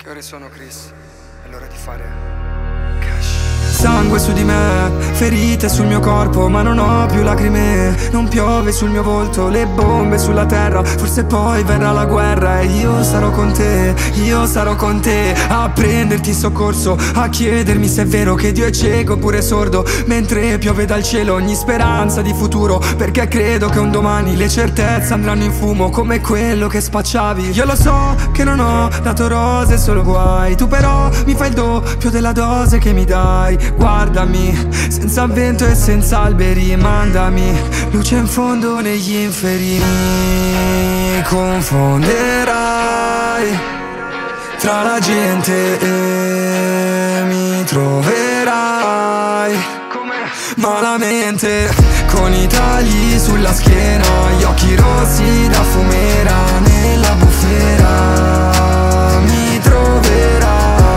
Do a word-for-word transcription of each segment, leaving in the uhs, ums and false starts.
Che ore sono, Chris? È l'ora di fare cash. Sangue su di me, ferite sul mio corpo, ma non ho più lacrime. Non piove sul mio volto, le bombe sulla terra. Forse poi verrà la guerra e io sarò con te, io sarò con te. A prenderti soccorso, a chiedermi se è vero che Dio è cieco oppure sordo. Mentre piove dal cielo ogni speranza di futuro, perché credo che un domani le certezze andranno in fumo, come quello che spacciavi. Io lo so che non ho dato rose, solo guai. Tu però mi fai il doppio della dose che mi dai. Guardami, senza vento e senza alberi, mandami luce in fondo negli inferi. Mi confonderai tra la gente e mi troverai malamente, con i tagli sulla schiena, gli occhi rossi da fumera nella bufera. Mi troverai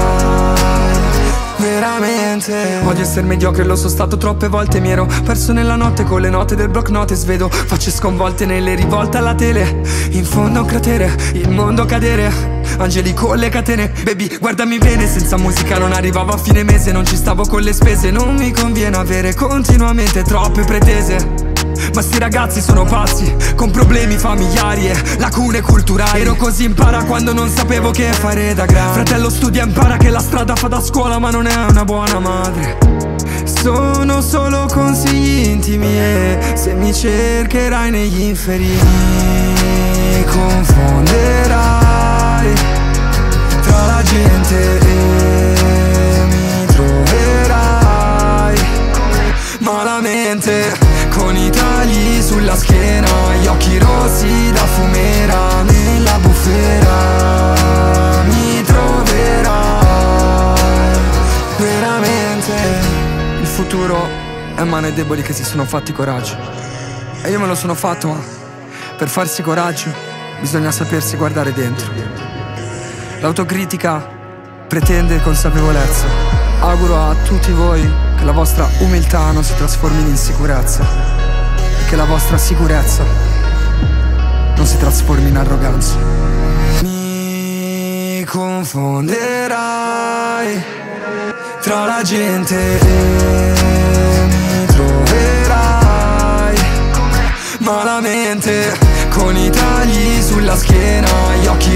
veramente. Odio essere mediocre, lo sono stato troppe volte. Mi ero perso nella notte con le note del block notes. Vedo facce sconvolte nelle rivolte alla tele. In fondo a un cratere, il mondo cadere. Angeli con le catene. Baby, guardami bene, senza musica non arrivavo a fine mese. Non ci stavo con le spese. Non mi conviene avere continuamente troppe pretese. Ma sti ragazzi sono pazzi, con problemi familiari e lacune culturali. Ero così impara quando non sapevo che fare da grande. Fratello studia, impara che la strada fa da scuola, ma non è una buona madre. Sono solo consigli intimi e se mi cercherai negli inferi mi confonderai tra la gente e mi troverai malamente, con i tagli sulla schiena, gli occhi rossi da fumera nella bufera. Mi troverai veramente. Il futuro è mano ai deboli che si sono fatti coraggio. E io me lo sono fatto, ma per farsi coraggio bisogna sapersi guardare dentro. L'autocritica pretende consapevolezza. Auguro a tutti voi che la vostra umiltà non si trasformi in insicurezza e che la vostra sicurezza non si trasformi in arroganza. Mi confonderai tra la gente e mi troverai malamente, con i tagli sulla schiena, gli occhi